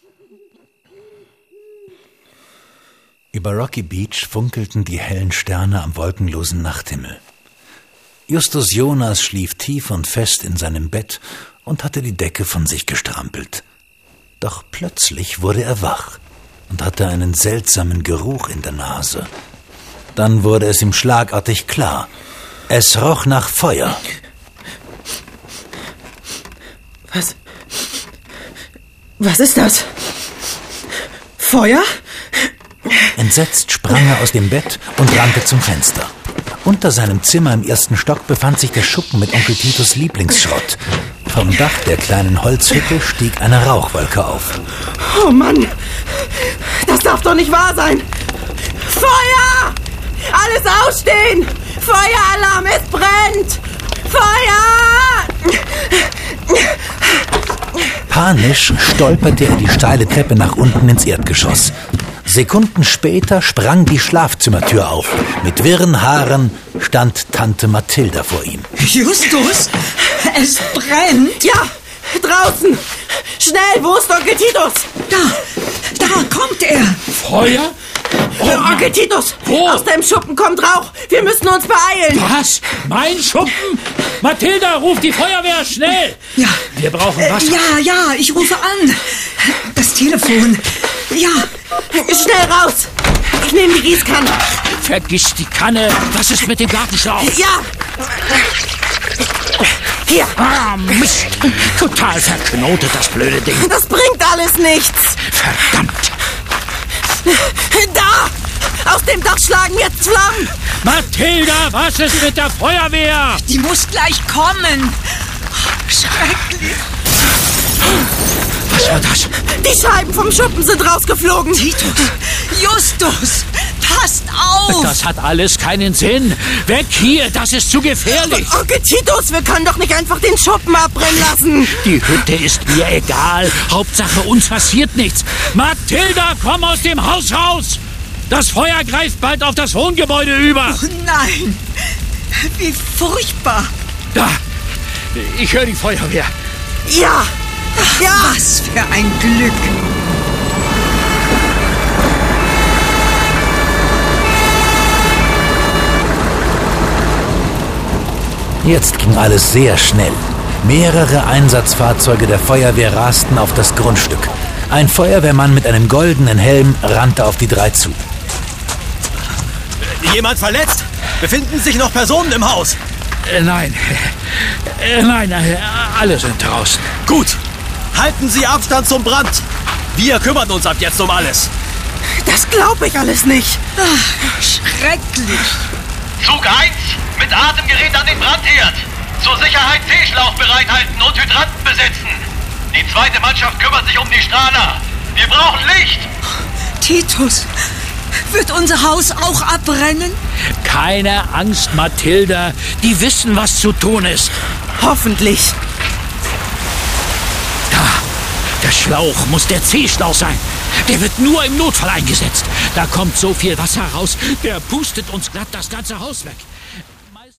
Über Rocky Beach funkelten die hellen Sterne am wolkenlosen Nachthimmel. Justus Jonas schlief tief und fest in seinem Bett und hatte die Decke von sich gestrampelt. Doch plötzlich wurde er wach und hatte einen seltsamen Geruch in der Nase. Dann wurde es ihm schlagartig klar. Es roch nach Feuer. Was ist das? Feuer? Entsetzt sprang er aus dem Bett und rannte zum Fenster. Unter seinem Zimmer im 1. Stock befand sich der Schuppen mit Onkel Titos Lieblingsschrott. Vom Dach der kleinen Holzhütte stieg eine Rauchwolke auf. Oh Mann! Das darf doch nicht wahr sein! Feuer! Alles ausstehen! Feueralarm, es brennt! Feuer! Panisch stolperte er die steile Treppe nach unten ins Erdgeschoss. Sekunden später sprang die Schlafzimmertür auf. Mit wirren Haaren stand Tante Mathilda vor ihm. Justus, es brennt. Ja, draußen. Schnell, wo ist Onkel Titus? Da kommt er. Feuer? Oh, Onkel Titus, wo? Aus deinem Schuppen kommt Rauch. Wir müssen uns beeilen. Was? Mein Schuppen? Mathilda, ruf die Feuerwehr, schnell! Ja. Wir brauchen Wasser. Ja, ich rufe an. Das Telefon. Ja. Schnell raus. Ich nehme die Gießkanne. Vergiss die Kanne. Was ist mit dem Gartenschlauch? Ja. Hier. Ah, Mist. Total verknotet, das blöde Ding. Das bringt alles nichts. Verdammt. Da! Aus dem Dach schlagen jetzt Flammen. Mathilda, was ist mit der Feuerwehr? Die muss gleich kommen. Schrecklich. Was war das? Die Scheiben vom Schuppen sind rausgeflogen. Titus, Justus, passt auf. Das hat alles keinen Sinn. Weg hier, das ist zu gefährlich. Onkel Titus, wir können doch nicht einfach den Schuppen abbrennen lassen. Die Hütte ist mir egal. Hauptsache, uns passiert nichts. Mathilda, komm aus dem Haus raus. Das Feuer greift bald auf das Wohngebäude über. Oh nein, wie furchtbar. Da, ich höre die Feuerwehr. Ja. Ja. Was für ein Glück. Jetzt ging alles sehr schnell. Mehrere Einsatzfahrzeuge der Feuerwehr rasten auf das Grundstück. Ein Feuerwehrmann mit einem goldenen Helm rannte auf die drei zu. Jemand verletzt? Befinden sich noch Personen im Haus? Nein, alle sind draußen. Gut, halten Sie Abstand zum Brand. Wir kümmern uns ab jetzt um alles. Das glaube ich alles nicht. Ach, schrecklich. Zug 1, mit Atemgerät an den Brandherd. Zur Sicherheit Seeschlauch bereithalten und Hydranten besetzen. Die zweite Mannschaft kümmert sich um die Strahler. Wir brauchen Licht. Titus, wird unser Haus auch abbrennen? Keine Angst, Mathilda. Die wissen, was zu tun ist. Hoffentlich. Da, der Schlauch muss der C-Schlauch sein. Der wird nur im Notfall eingesetzt. Da kommt so viel Wasser raus, der pustet uns glatt das ganze Haus weg.